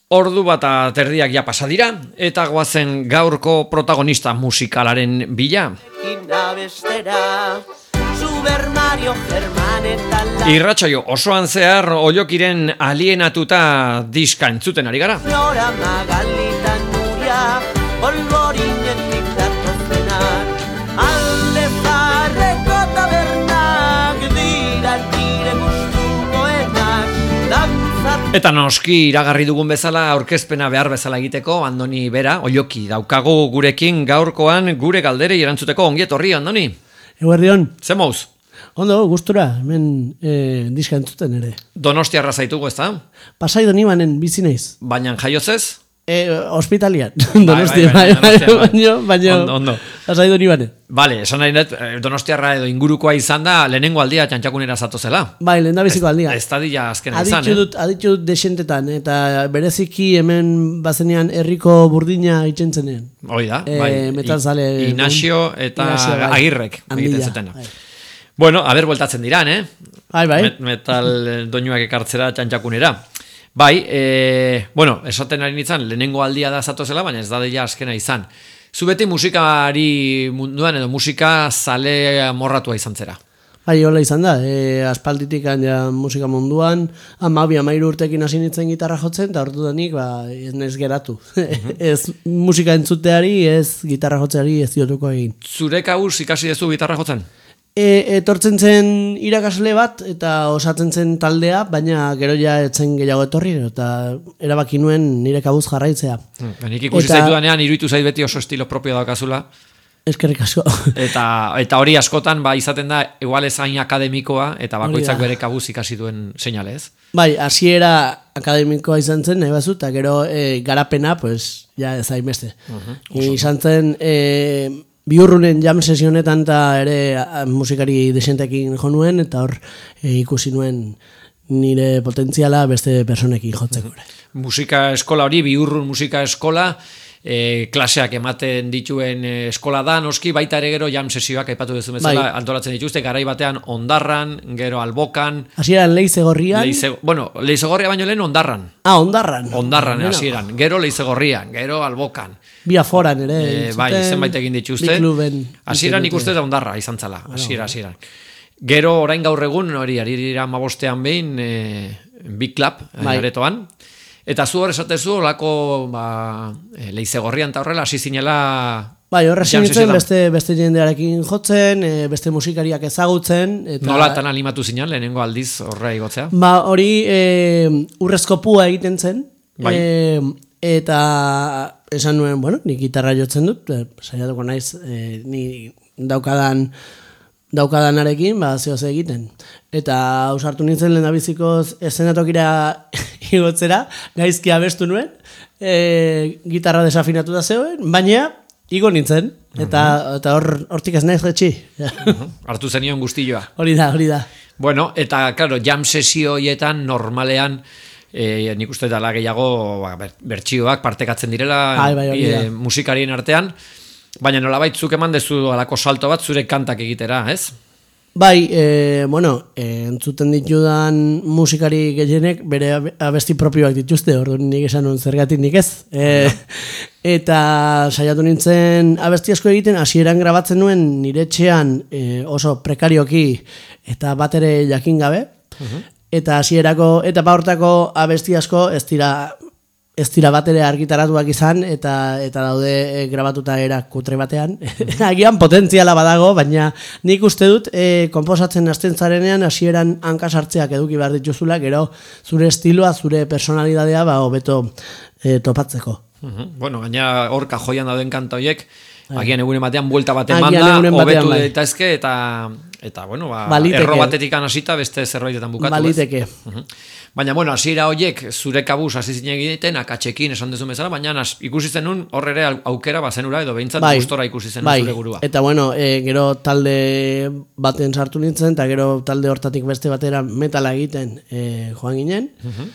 Ordu bat terdiak ja pasa dira, eta goazen gaurko protagonista musikalaren bila. Irratsaio osoan zehar Oiokiren Alienatuta diska entzuten ari gara. Eta noski iragarri dugun bezala aurkezpena behar bezala egiteko Andoni Bera, Oioki daukagu gurekin gaurkoan gure galderei erantzuteko. Ongi etorri, Andoni. Eguerdion. Ze mouz? Ondo, gustura, hemen diska entzuten ere. Donostiarra zaitugu, ez da? Pasai Donibanen bizi naiz. Baina jaiozez? Hospitalian. Donostia, baina ondo. Pasai Donibanen. Bale, esan nahi net, Donostiarra edo ingurukoa izan da, lehenengo aldia txantxakunera zatozela. Bai, lehen da biziko aldia. Ez da dila azkena izan, Aditxu dut desentetan, eta bereziki hemen bazenean herriko burdina itxentzenean. Hoi da, bai. Metalzale. Inaxio eta Agirrek egiten zutena. Bai. Bueno, haber bueltatzen dira, Bai. Metal doinuak ekartzera txantxakunera. Bai, bueno, esaten ari nintzen, lehenengo aldia da zatozela, baina ez da dela azkena izan. Zu beti musikari munduan edo musika zale amorratua izan zera. Bai, hola izan da, aspalditik ja musika munduan, 12-13 urtekin hasi nintzen gitarra jotzen, eta ordudanik ez naiz geratu. Ez musika entzuteari, ez gitarra jotzeari ez diotuko egin. Zure kabuz ikasi duzu gitarra jotzen? Etortzen zen irakasle bat eta osatzen zen taldea, baina gero ja etzen gehiago etorri, eta erabaki nuen nire kabuz jarraitzea. Nik ikusi zaitu danean, iruditu zait beti oso estilo propio daukazula. Eskerrik asko. Eta hori askotan izaten da, igual ez hain akademikoa, eta bakoitzak bere kabuz ikasi duen seinale, ez? Bai, hasiera akademikoa izan zen, nahi bazu, eta gero garapena, pues, ja ez hainbeste. Izan zen... Biurrunen jam sesionetan eta ere musikari desentekin jo nuen, eta hor ikusi nuen nire potentziala beste personekin jotzeko. Musika eskola hori, Biurrun musika eskola, klaseak ematen dituen eskola da, noski baita ere gero jam sesioak aipatu duzu bezala, antolatzen dituzte, garai batean Ondarran, gero Albokan. Hasieran Leizegorrian. Bueno, Leizegorria baino lehen Ondarran. Ondarran. Ondarran hasieran, gero Leizegorrian, gero Albokan. Bi aforan ere. Bai, zenbait egin dituzte. Hasieran ikuste da Ondarra izan zala, hasieran. Gero orain gaur egun, hori, aririra 15ean behin, Big Club, aretoan. Eta zu hor esatezu, olako Leizegorrian eta horrela, hasi zinela... Bai, horre sinitzen beste jendearekin jotzen, beste musikariak ezagutzen. Nola tan animatu zinen, lehenengo aldiz horra igotzea? Hori urrezko pua egiten zen. Bai. Eta esan nuen, bueno, nik gitarra jotzen dut, saiatuko naiz, ni daukadanarekin, zehoz egiten. Eta ausartu nintzen lehendabizikoz eszenatokira igotzera, gaizki abestu nuen, gitarra desafinatu da zegoen, baina igo nintzen, eta hortik ez naiz jetxi. Hartu zenion guztilloa. Hori da. Bueno, eta, claro, jam sesioietan normalean, nik uste dela gehiago bertsioak partekatzen direla musikarien artean, baina nolabait zuk eman dezu alako salto bat zure kantak egitera, ez? Bai, entzuten ditudan musikari gehienek bere abesti propioak dituzte, orduan nik esan non zergatik nik ez. Eta saiatu nintzen abesti asko egiten, hasieran grabatzen nuen nire etxean oso prekarioki eta bat ere jakin gabe. Eta hasierako etapa hortako abesti asko ez dira bat ere argitaratuak izan, eta daude grabatuta era kutre batean. Agian potentziala badago, baina nik uste dut konposatzen hasten zarenean hasieran hankasartzeak eduki behar dituzula, gero zure estiloa, zure personalidadea hobeto topatzeko. Bueno, gaina hor kajoian dauden kanta horiek, agian egunen batean buelta baten manda, hobetu daitezke, eta bueno, erro batetik hasita beste zerbaitetan bukatu. Baliteke. Baina, bueno, hasiera horiek zure kabuz hasi zinen egiten, akatxekin esan duzu bezala, baina ikusi zenun hor ere aukera bazenura, edo behintzat gustora ikusi zenun zure burua. Eta bueno, gero talde baten sartu nintzen, eta gero talde hortatik beste batera metala egiten joan ginen,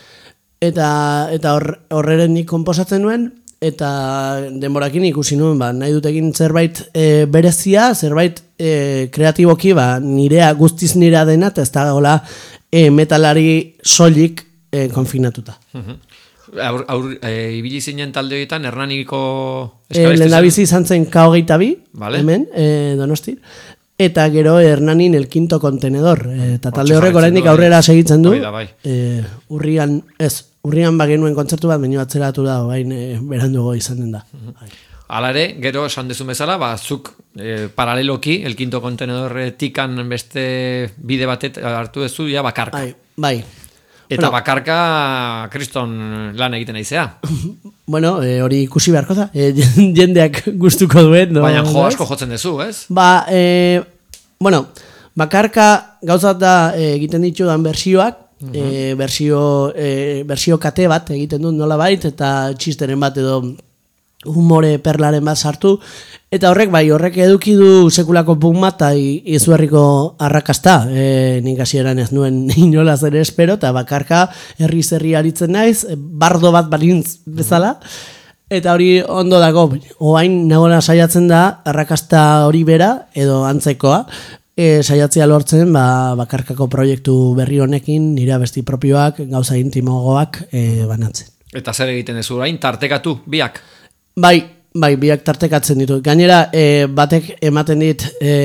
eta horreren nik konposatzen nuen, eta denborakin ikusi nuen, nahi dut egin zerbait berezia, zerbait kreatiboki, nirea guztiz nirea dena, eta ez da gola metalari soilik konfinatuta. ibili zinen talde horietan, Hernaniko... Lehendabizi izan zen K22, hemen, Donosti. Eta gero Hernanin el quinto contenedor. Eta talde horrek oraindik aurrera segitzen du. Urrian bagenuen kontzertu bat, baino atzeratu da, bain berandugo izan den da. Hala ere, gero esan dezu bezala, zuk paraleloki, el quinto contenedor tikan beste bide batet hartu dezu, ja bakarka. Bai. Eta bakarka kriston lan egiten aizea. Bueno, hori ikusi beharko da, jendeak gustuko duen. Baina asko jotzen dezu, ez? Bueno, bakarka gauzat da egiten ditudan bersioak, bersio kate bat egiten dut nola bait, eta txisteren bat edo humore perlaren bat sartu, eta horrek eduki du sekulako punk bat eta izugarriko arrakasta. Nik hasieran ez nuen inolaz ere espero, eta bakarka herri aritzen naiz, bardo bat balintz bezala, eta hori ondo dago, oain nagoela saiatzen da arrakasta hori bera, edo antzekoa, saiatzea lortzen bakarkako proiektu berri honekin, nire abesti propioak, gauza intimogoak banatzen. Eta zer egiten ez orain, tartekatu, biak? Bai, biak tartekatzen ditu. Gainera, batek ematen dit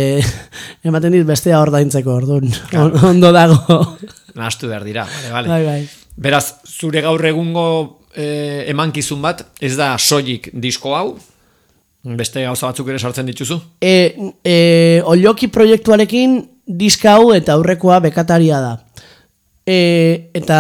bestea ordaintzeko, orduan. Ondo dago. Nahastu behar dira, bale. Bai. Beraz, zure gaur egungo emankizun bat, ez da soilik disko hau? Beste gauza batzuk ere sartzen dituzu? Olioki proiektuarekin diska hau eta aurrekoa bekataria da. Eta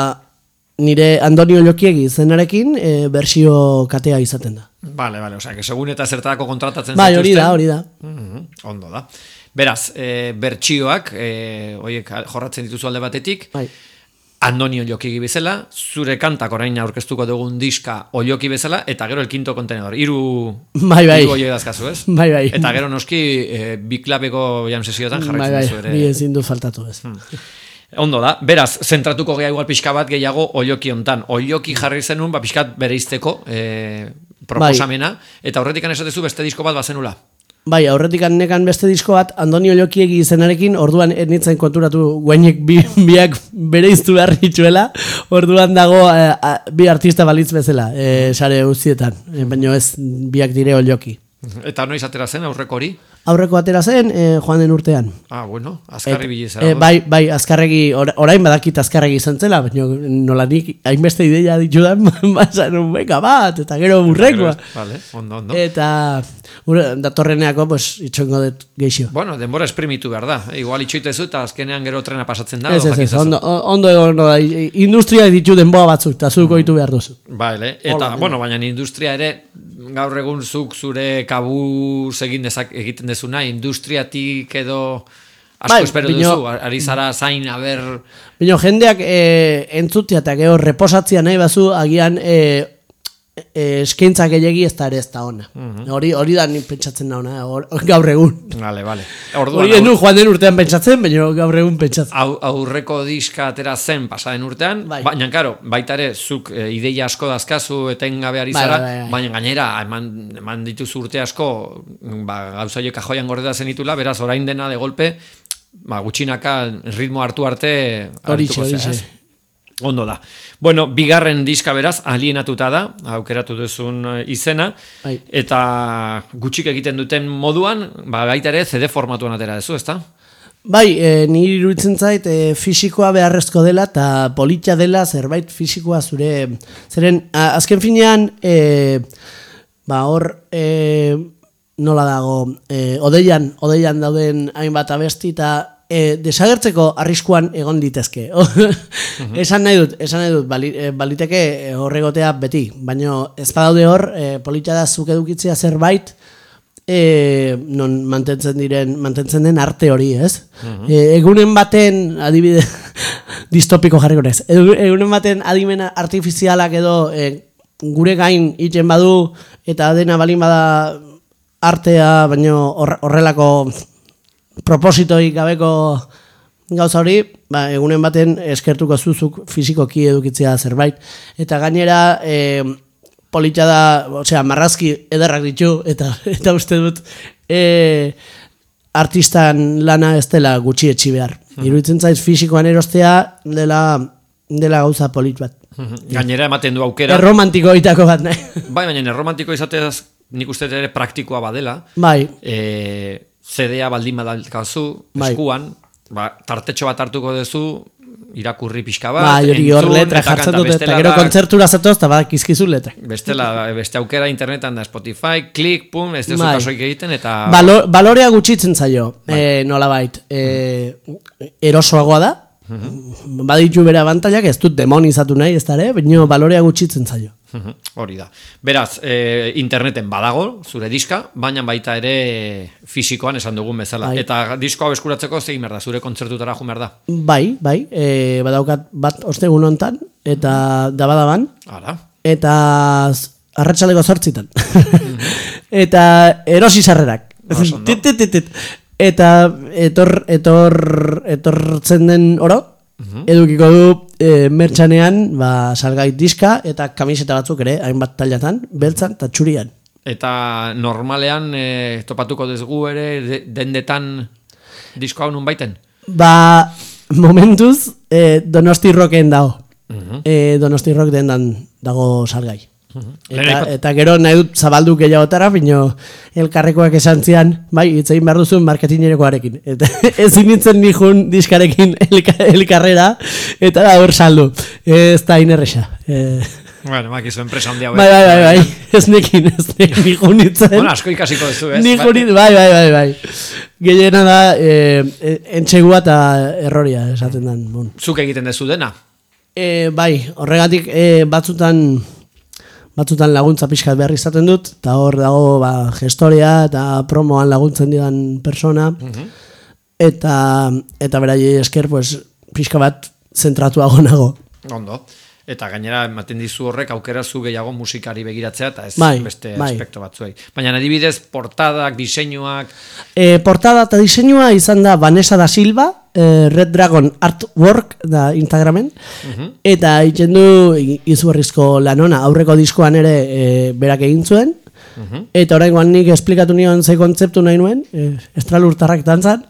nire Andoni Oliokiegi izenarekin bersio katea izaten da. Bale, osea, que segun eta zertako kontratatzen bai, zituzten. Hori da. Ondo da. Beraz, bertsioak, horiek jorratzen dituzu alde batetik, bai. Andoni Oliokiegi bezala, zure kantak orain aurkeztuko dugun diska Olioki bezala, eta gero el quinto contenedor. Hiru oio dazkazu, ez? Bai. Eta gero noski, biklabeko jam sesiotan jarraitzen duzu ere. Bai, ezin du faltatu ez. Ondo da, beraz, zentratuko geha igual pixka bat gehiago Olioki hontan. Olioki jarri zenun, pixkat bereizteko proposamena, eta horretikan esatezu beste disko bat bazenula. Bai, aurretik nekan beste disko bat, Andoni Oliokiegi izenarekin, orduan ernitzen konturatu guainek biak bereiztu behar nitzuela, orduan dago bi artista balitz bezala, sare guztietan, baina ez biak dire Olioki. Eta noiz atera zen aurreko hori? Aurreko atera zen joan den urtean. Bueno, azkarri bilizara. Bai, azkarregi, orain badakit azkarregi izan zela, baina nola nik hainbeste ideia ditudan, bazan un beka bat, eta gero burrekoa. Vale, ondo. Eta datorreneako, itxongo dut geixio. Bueno, denbora esprimitu behar da. Igual itxoitezu eta azkenean gero trena pasatzen da. Ez, ondo egon, industria ditu denboa batzuk, eta zuko ditu behar duzu. Vale, eta, baina industria ere, gaur egun zuk zure kabuz egiten dezuna, industriatik edo asko espero duzu, ari zara zain, aber... Bino, jendeak entzutia eta gero reposatzia nahi bazu, agian eskaintza gehiagi ez da ona. Hori da nik pentsatzen da ona, gaur egun. Vale. Hori enu joan den urtean pentsatzen, baina gaur egun pentsatzen. Aurreko diska atera zen pasaden urtean, baina karo, baita ere, zuk ideia asko dazkazu etengabe ari zara, baina gainera, eman dituzu urte asko, gauza joek ajoian gordeta zenitula, beraz, orain dena de golpe, gutxinaka ritmo hartu arte hartuko zera. Ondo da. Bueno, bigarren diska beraz, alienatuta da, aukeratu duzun izena, eta gutxik egiten duten moduan, baita ere CD formatuan atera dezu, ezta? Bai, niri iruditzen zait fisikoa beharrezko dela, eta politxa dela zerbait fisikoa zeren azken finean, hor, nola dago, odeian dauden hainbat abesti, eta desagertzeko arriskuan egon ditezke. Esan nahi dut, baliteke horregotea beti, baina ez badaude hor, politxa da zuk edukitzea zerbait, non mantentzen den arte hori, ez? Egunen baten, adibide, distopiko jarriko nez, egunen baten adimen artifizialak edo gure gain iten badu, eta dena balin bada artea, baina horrelako propositoi gabeko gauza hori, egunen baten eskertuko zuzuk fizikoki edukitzea zerbait. Eta gainera, politxa da, marrazki ederrak ditu, eta uste dut, artistan lana ez dela gutxi etxi behar. Iruditzen zaiz fizikoan erostea dela gauza polit bat. Gainera ematen du aukera. Erromantikoitako bat, nahi. Bai, baina erromantiko izateaz nik uste ere praktikoa badela. Bai. CD-a baldin badalkazu, eskuan, tartetxo bat hartuko duzu, irakurri pixka bat. Bai, hor letra jartzen dut, eta gero kontzertura zatoz, eta bat kizkizu letra. Beste aukera internetan da Spotify, klik, pum, ez duzu kasoik egiten, eta... Balorea gutxitzen zaio, nola bait. Erosoagoa da, baditu bere abantailak, ez dut demonizatu nahi, ez dara, baina balorea gutxitzen zaio. Hori da. Beraz, interneten badago, zure diska, baina baita ere fisikoan esan dugun bezala. Eta diskoa beskuratzeko zein merda, zure kontzertutara jo merda? Bai, badaukat bat ostegun hontan, eta dabadaban, eta arratsaleko 8:00. Eta erosi sarrerak. Eta etortzen den oro, edukiko du mertxanean salgai diska eta kamiseta batzuk ere, hainbat tailatan, beltzan eta txurian. Eta normalean topatuko dugu ere dendetan diskoa nun baiten? Momentuz Donosti Rocken dago. Donosti Rock dendan dago salgai. Eta gero nahi dut zabaldu gehiagotara, bino elkarrekoak esan zian, bai, hitzein behar duzun marketinerekoarekin. Eta ezin nintzen nijun diskarekin elkarrera, eta da hor saldu. Ez da inerresa. Bueno, makizu enpresa handia. Bai, ez nekin nijun nintzen. Bueno, asko ikasiko duzu, ez? Nijun nintzen, bai. Gehiena da, entxegua eta erroria esaten den. Zuk egiten dezu dena? Bai, horregatik batzutan laguntza pixkat behar izaten dut, eta hor dago gestoria eta promoan laguntzen didan persona, eta berai esker pixka bat zentratuago nago. Ondo. Eta gainera ematen dizu horrek aukera zu gehiago musikari begiratzea eta ez beste aspektu batzuei. Baina adibidez portadak, diseinuak... Portada eta diseinua izan da Vanessa da Silva, Red Dragon Artwork da Instagramen, eta egiten du izugarrizko lanona, aurreko diskoan ere berak egin zuen, eta oraingoan nik esplikatu nion ze kontzeptu nahi nuen, estralurtarrak dantzan,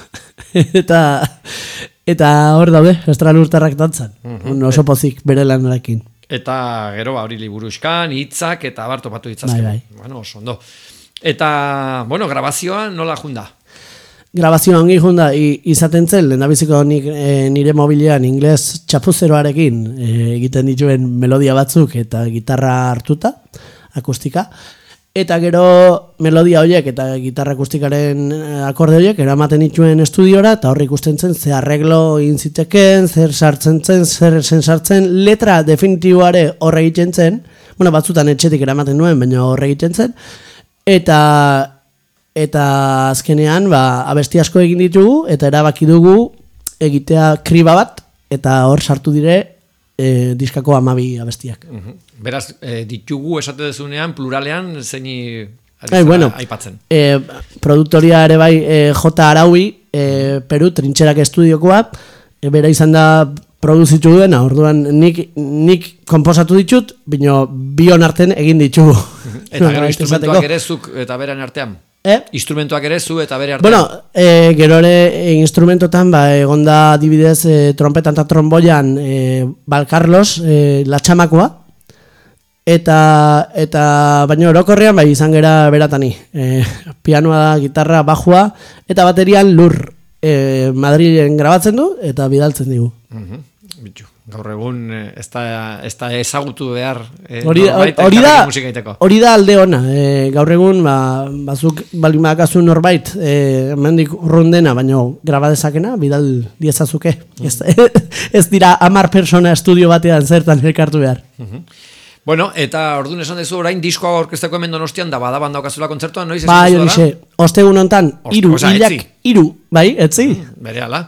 eta hor daude, estralurtarrak dantzan, oso pozik bere lanarekin. Eta gero hori liburuzkan, hitzak eta bartopatu hitzazken. Bai. Bueno, oso ondo. Eta, grabazioa nola junda? Grabazioa ongi junda izaten zen, lehendabiziko nire mobilean ingles txapuzeroarekin egiten dituen melodia batzuk eta gitarra hartuta, akustika. Eta gero melodia horiek eta gitarra akustikaren akorde horiek eramaten dituen estudiora, eta horri ikusten zen ze arreglo egin ziteken, zer sartzen zen, zer zen sartzen, letra definitiboare horre egiten zen, batzutan etxetik eramaten nuen, baina horre egiten zen, eta azkenean abesti asko egin ditugu, eta erabaki dugu egitea kriba bat, eta hor sartu dire diskako 12 abestiak. Beraz, ditugu esate dezunean, pluralean, zeini aipatzen. Produktoria ere bai J. Araui, Peru, Trintxerak estudiokoa, bera izan da produzitu duena, orduan nik konposatu ditut, bino bion arten egin ditugu. Eta gero instrumentuak ere zuk eta beran artean? Instrumentuak ere zu eta bere artean? Bueno, gero ere instrumentotan egonda adibidez trompetan eta tromboian Bal Carlos, latxamakoa, eta baina orokorrean izan gera beratani. Pianoa, gitarra, bajua, eta baterian Lur. Madrilen grabatzen du eta bidaltzen digu. Gaur egun ez da ezagutu behar hori da alde ona. Gaur egun bazuk baldin badakazu norbait hemendik urrun dena, baina graba dezakena bidal diezazuke. Ez dira 10 persona estudio batean zertan elkartu behar. Bueno, eta orduan esan dezu orain diskoa aurkezteko hemen Donostian da badaban daukazula kontzertuan, noiz bai, horixe, ostegun hontan 3, bai, etzi? Berehala,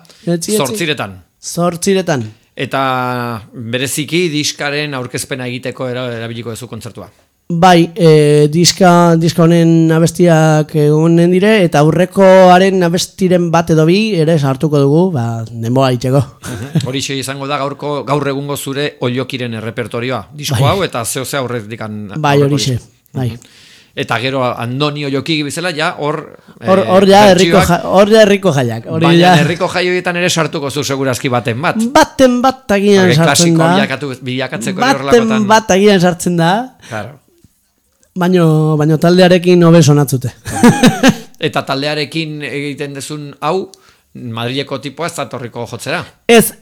8:00. Eta bereziki diskaren aurkezpena egiteko erabiliko duzu kontzertua. Bai, diska honen abestiak egonen dire, eta aurrekoaren abestiren bat edo bi ere sartuko dugu, denboa itxeko. Horixe izango da gaur egungo zure Oiokiren errepertorioa. Disko hau eta zehose aurretik. Bai, horixe, bai. Eta gero Andoni Ollokigi bezala, ja, hor ja herriko jaiak. Baina herriko jaioetan ere sartuko zu segurazki baten bat. Baten bat agian sartzen da. Bilakatzeko baten bat agian sartzen da. Claro. Baino taldearekin hobe sonatzute. Eta taldearekin egiten dezun hau, Madrileko tipoa ez datorriko jotzera. Ez,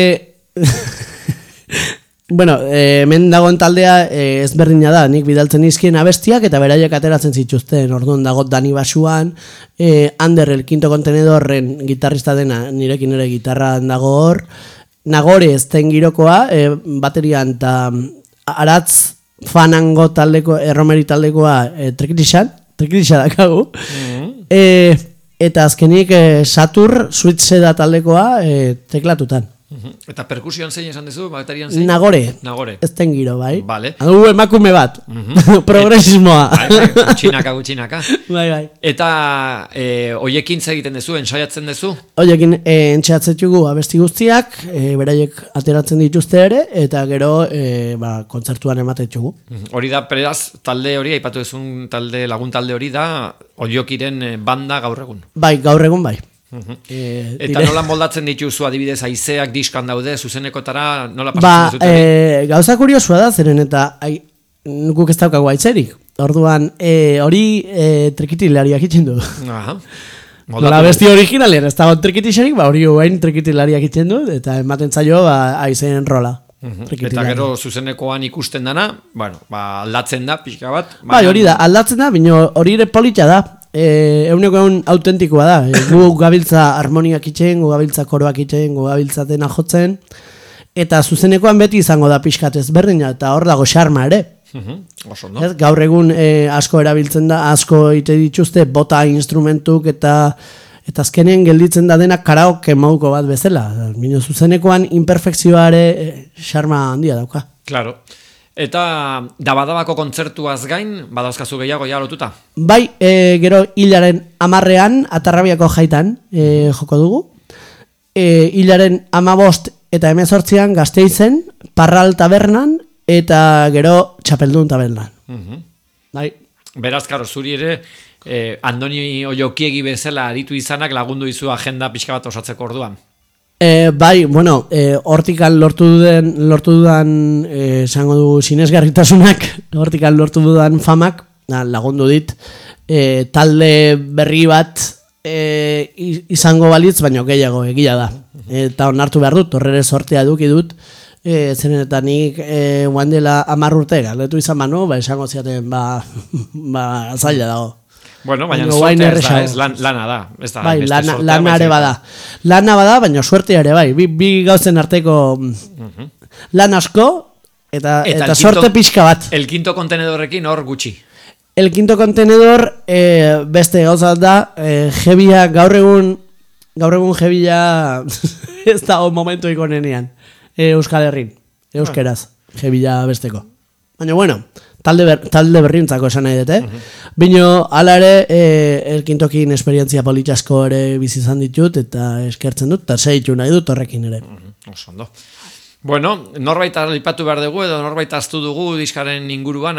bueno, hemen dagoen taldea ezberdina da, nik bidaltzen izkien abestiak eta beraiek ateratzen zituzten, orduan dago Dani Basuan, Ander el Quinto Contenedorren gitarrista dena, nirekin ere gitarran dago hor, Nagore ezten girokoa, baterian eta Aratz Fanango taldeko, Erromeri taldekoa Trikitixa dakagu, eta azkenik Satur Suitzeda taldekoa teklatutan. Eta perkusioan zein esan dezu? Baterian zein? Nagore. Ez ten giro, bai. Vale. Emakume bat. Progresismoa. Gutxinaka. Bai. Eta hoiekin egiten dezu, ensaiatzen dezu? Hoiekin ensaiatzen dugu abesti guztiak, beraiek ateratzen dituzte ere, eta gero kontzertuan ematen dugu. Hori da, peraz, talde hori, aipatu dezun lagun talde hori da, Ollokiren banda gaur egun. Bai, gaur egun bai. Eta nola moldatzen dituzu adibidez haizeak diskan daude, zuzenekotara nola pasatzen duzuten? Gauza kuriosua da, zeren eta guk ez daukagu haizerik. Orduan, hori trikitilariak itzen du. La besti originalean ez dago trikitisarik, hori guain trikitilariak itzen du, eta ematen zaio haizeen rola. Eta gero zuzenekoan ikusten dana, aldatzen da, pixka bat. Bai, hori da, aldatzen da, bino hori ere politxa da. Eguneko egun autentikoa da. Gu gabiltza harmoniak itxen, gu gabiltza koroak itxen, gu gabiltza dena jotzen. Eta zuzenekoan beti izango da pixkat ezberdina, eta hor dago xarma ere. Gaur egun asko erabiltzen da, asko ite dituzte bota instrumentuk eta azkenen gelditzen da dena karaoke moduko bat bezala. Bino zuzenekoan imperfekzioare xarma handia dauka. Claro. Eta Dabadabako kontzertuaz gain, badauzkazu gehiago ja lotuta? Bai, gero hilaren 10ean, Atarrabiako jaitan joko dugu. Hilaren 15 eta 18ean Gasteizen, Parral tabernan, eta gero Txapeldun tabernan. Bai. Beraz, karo, zuri ere, Andoni Ollokiegi bezala aritu izanak lagundu izu agenda pixka bat osatzeko orduan. Bai, bueno, hortikan lortu dudan esango dugu sinesgarritasunak, hortikan lortu dudan famak, lagundu dit, talde berri bat izango balitz, baina gehiago egia da. Eta onartu behar dut, horrere sortea eduki dut, zeren eta nik guan dela 10 urte galdetu izan banu, esango ziaten, zaila dago. Bueno, baina suerte ez da, lana da. Bai, lana ere bada. Lana bada, baina suerte ere bai. Bi gauzen arteko lan asko eta sorte pixka bat. El Quinto Contenedorrekin hor gutxi. El Quinto Contenedor beste gauza da, jebia gaur egun jebia ez dago momentu ikonenean. Euskal Herrin, euskeraz, jebia besteko. Baina bueno, talde berrientzako esan nahi dut, Bino, ala ere, elkintokin esperientzia politxasko ere bizi izan ditut, eta eskertzen dut, eta segitu nahi dut horrekin ere. Oso ondo. Bueno, norbait aipatu behar dugu, edo norbait aztu dugu diskaren inguruan,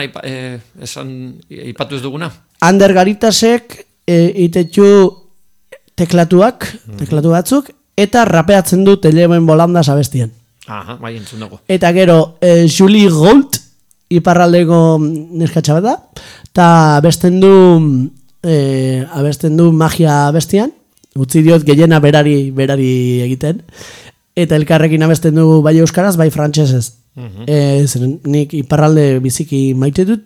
aipatu ez duguna? Ander Garitasek itetxu teklatu batzuk, eta rapeatzen du Televen Bolandas abestien. Aha, bai entzun dugu. Eta gero, Julie Gold, iparraldeko neskatxa bat da, eta abesten du magia abestian, utzi diot gehiena berari egiten, eta elkarrekin abesten du bai euskaraz, bai frantsesez. Nik iparralde biziki maite dut,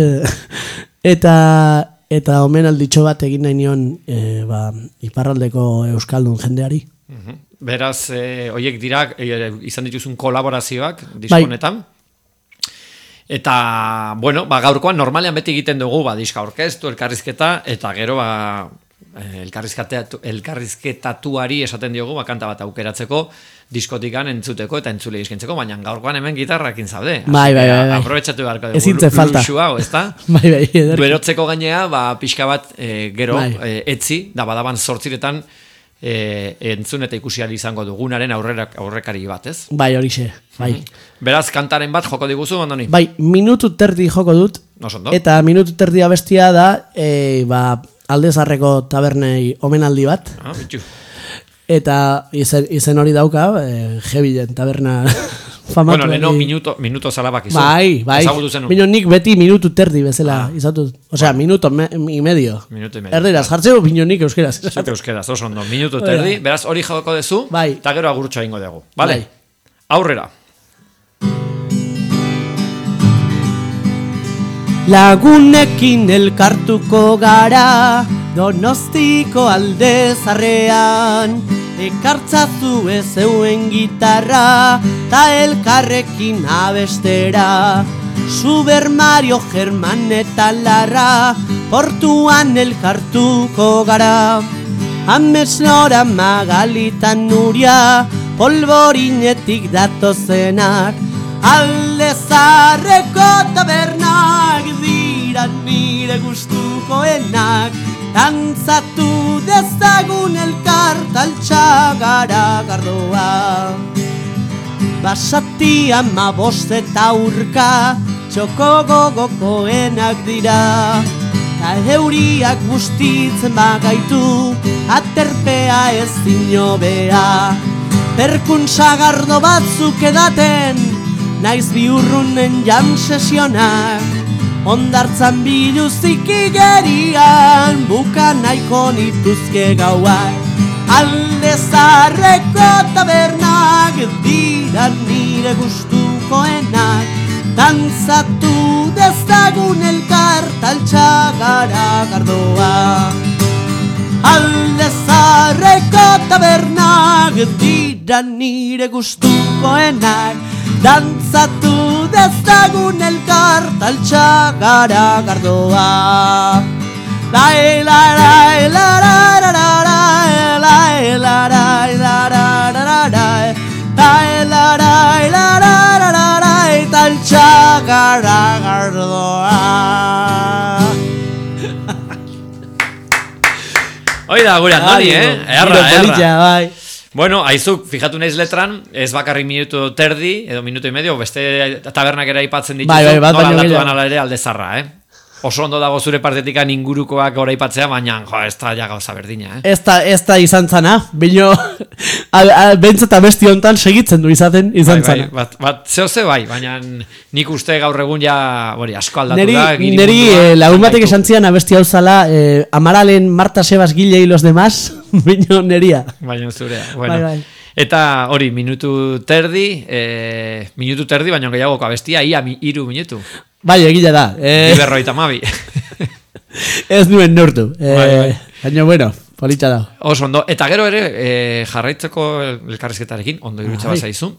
eta omenalditxo bat egin nahi nion iparraldeko euskaldun jendeari. Beraz, horiek dira, izan dituzun kolaborazioak diskonetan? Eta, bueno, gaurkoan normalean beti egiten dugu, diska orkestu, elkarrizketa, eta gero, elkarrizketatuari esaten diogu, kanta bat aukeratzeko, diskotikan entzuteko eta entzule iskentzeko, baina gaurkoan hemen gitarrakin zaude. Bai. Aprobetxatu beharko dugu. Ezintze falta. Ezta? Bai. Berotzeko gainea, pixka bat, gero, etzi, Dabadaban 8 entzun eta ikusi ahal izango dugunaren aurrekari bat, ez? Bai, horixe, bai. Beraz, kantaren bat joko diguzu, Andoni? Bai, minutu terdi joko dut, Eta minutu terdi abestia da, Aldezarreko tabernei omenaldi bat. Bitu. Eta izen hori dauka, Jebilen taberna famatu. Bueno, leno minuto zalabak izan. Bai. Bino nik beti minutu terdi bezala izatut. Osea, minuto y medio. Erderaz, jartzeu bino nik euskeraz. Zute euskeraz, oso ondo. Minutu terdi, beraz hori joko dezu, eta gero agurtxoa ingo dugu. Vale? Aurrera. Lagunekin elkartuko gara, Donostiko Aldezarrean, ekartzazu zeuen gitarra, ta elkarrekin abestera. Super Mario, German eta Larra, portuan elkartuko gara. Ames Nora, Magalita Nuria, polborinetik datozenak. Aldezarreko tabernak dira nire gustukoenak. Dantzatu dezagun elkartaltxa gara gardoa. Basati 15 eta urka txoko gogokoenak dira. Ta euriak bustitzen bagaitu aterpea ez zinobea. Perkuntza gardo batzuk edaten naiz biurrunen jam sesionak. Ondartzan biluzik igerian buka nahiko nituzke gauak. Aldezarreko tabernak dira nire gustukoenak. Dantzatu dezagun elkartaltxa gara gardoa. Aldezarreko tabernak dira nire gustukoenak. Dantzatu dezagun elkartaltxa gara gardoa. Lai lai lai lai lai lai lai lai lai lai lai taltxa gara gardoa. Hoi da, gure andoni, Erra. Bueno, aizuk, fijatu naiz letran, ez bakarrik minutu terdi, edo minutu y medio, beste tabernak ere aipatzen dituzu, nola aldatuan ala ere Aldezarra, Oso ondo dago zure partetik ingurukoak ora aipatzea, baina, ez da ja gauza berdina, Ez da izan zana, bino, bentzeta besti hontan segitzen du izan zana. Bat, zehose bai, baina nik uste gaur egun ja, asko aldatu da. Neri lagun batek esan zian abesti hau zala, Amaralen, Marta Sebas, Gile y los demás, bino neria. Baina zurea, bueno. Bai. Eta hori, minutu terdi, baina gehiagoko abestia, ia 3 minutu. Bai, egila da. Iberroita mabi. Ez nuen neurtu. Baina, bueno, politxa da. Oso ondo. Eta gero ere, jarraitzeko elkarrizketarekin, ondo irutxa bazaizu.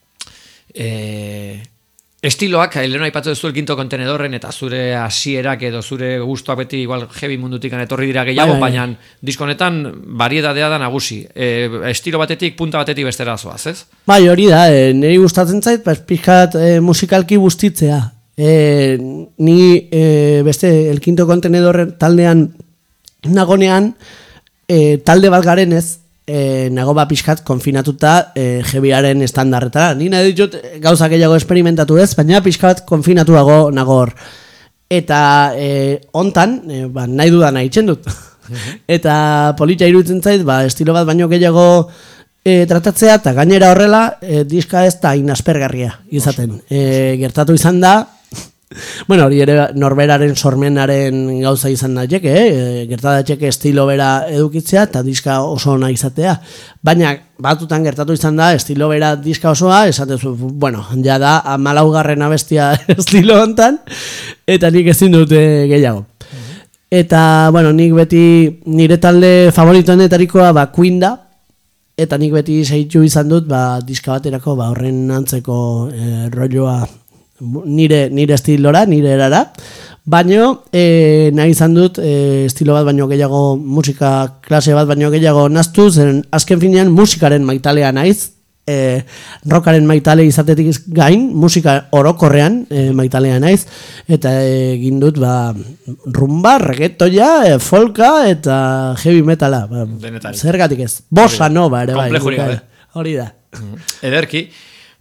Estiloak, leheno aipatu duzu el quinto contenedorren, eta zure hasierak edo zure gustoak beti igual heavy mundutik etorri dira gehiago, baina diskonetan variedadea da nagusi. Estilo batetik, punta batetik bestera zoaz, ez? Bai, hori da, niri gustatzen zait, pixkat musikalki bustitzea. Ni beste el quinto contenedorren taldean nagonean, talde bat garenez, nago pixkat konfinatuta jebiaren estandarretara. Ni nahi ditut gauza gehiago esperimentatu ez, baina pixkat konfinatuago nagor. Eta hontan, nahi dudan nahitzen dut. Eta politxa iruditzen zait, estilo bat baino gehiago tratatzea, eta gainera horrela, diska ez da inaspergarria izaten. Gertatu izan da, bueno, hori ere norberaren sormenaren gauza izan da txeke, gertadatxeke estilo bera edukitzea eta diska oso ona izatea. Baina batutan gertatu izan da estilo bera diska osoa, esatezu, bueno, ja da 14. abestia estilo hontan, eta nik ezin dute gehiago. Eta, bueno, nik beti nire talde favoritoenetarikoa Queen da, eta nik beti segitu izan dut diska baterako horren antzeko rolloa nire estilora, nire erara, baino nahi izan dut estilo bat baino gehiago, musika klase bat baino gehiago naztu, zen azken finean musikaren maitalea naiz, rockaren maitale izatetik gain, musika orokorrean maitalea naiz, eta egin dut rumba, reggaetoia, folka eta heavy metala, zergatik ez, bossa nova ere bai, hori da. Ederki.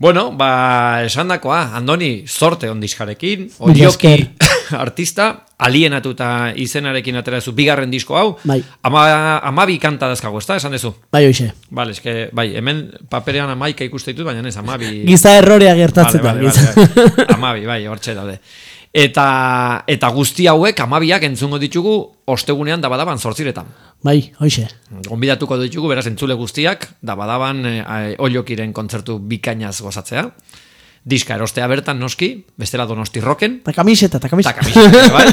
Bueno, esandakoa, Andoni, zorte ondiskarekin, Orioki artista, alienatuta izenarekin aterazu bigarren disko hau, bai. 12 kanta dazkago, ez da, esan dezu? Bai, hoxe. Bale, eske, bai, hemen paperean 11 ikuste ditut, baina ez, 12... Giza errorea gertatzen da. 12, bai, hortxe daude. Eta guzti hauek 12ak entzungo ditugu ostegunean dabadaban 8:00. Bai, hoxe. Gonbidatuko ditugu, beraz entzule guztiak, dabadaban Oliokiren kontzertu bikainaz gozatzea. Diska erostea bertan noski, bestela Donosti Rocken. Ta kamiseta, bai.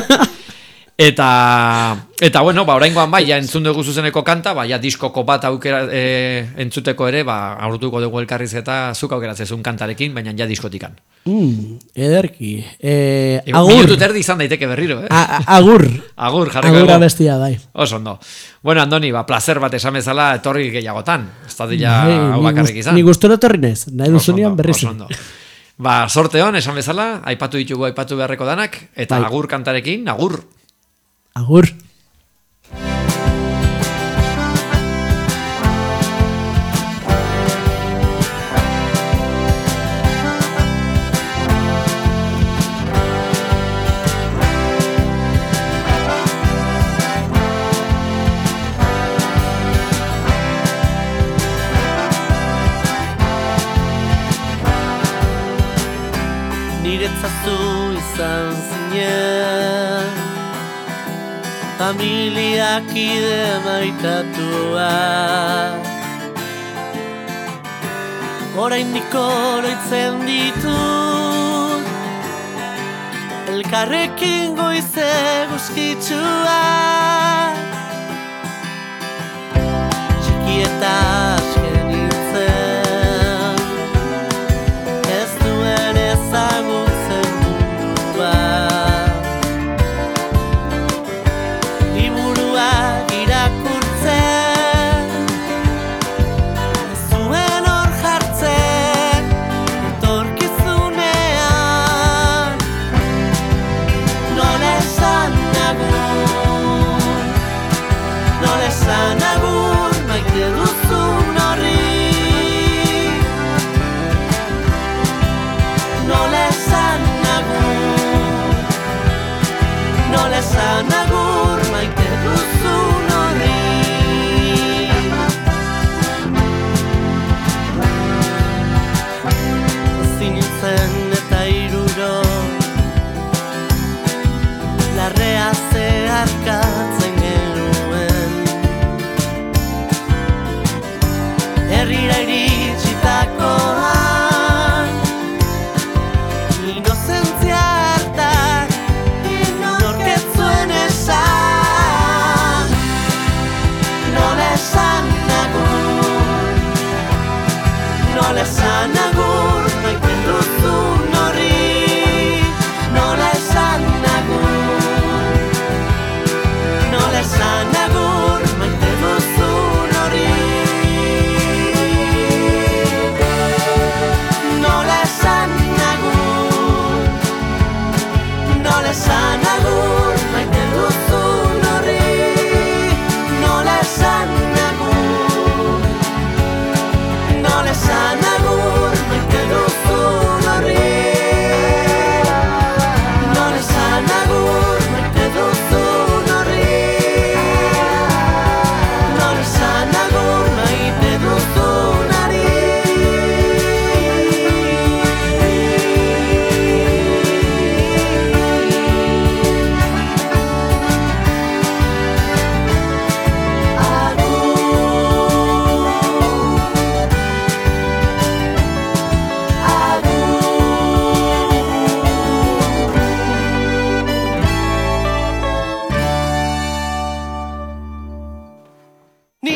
Eta bueno, oraingoan bai, ja entzun dugu zuzeneko kanta, ja diskoko bat aukera entzuteko ere, aurtuko dugu elkarrizketa zuk aukeratzezun kantarekin, baina ja diskotikan. Ederki. Agur. Minutu terdi izan daiteke berriro, Agur. Agur, jarriko. Agur abestia, bai. Oso ondo. Bueno, Andoni, placer bat esan bezala etorri gehiagotan. Ez da dila hau bakarrik izan. Ni gustora etorri nez, nahi duzunian berriz. Oso ondo. Sorte hon, esan bezala, aipatu beharreko danak, eta agur kantarekin, agur. Agur. Niretzazu izan zinen familiak ide maitatua oraindik oroitzen ditut elkarrekin goize guzkitsua txiki eta asken hiltzen ez duen ezagutzen mundua liburuak irakurtzen ez duen hor jartzen etorkizunean nola esan agur maite duzun horri nola esan agur maite duzun horri zinintzen eta iruro larrea zeharkatzen genuen herrira iritsitakoan inozentzia hartak nork ez zuen esan nola esan agur maite duzun horri nola esan agur maite duzun horri nola esan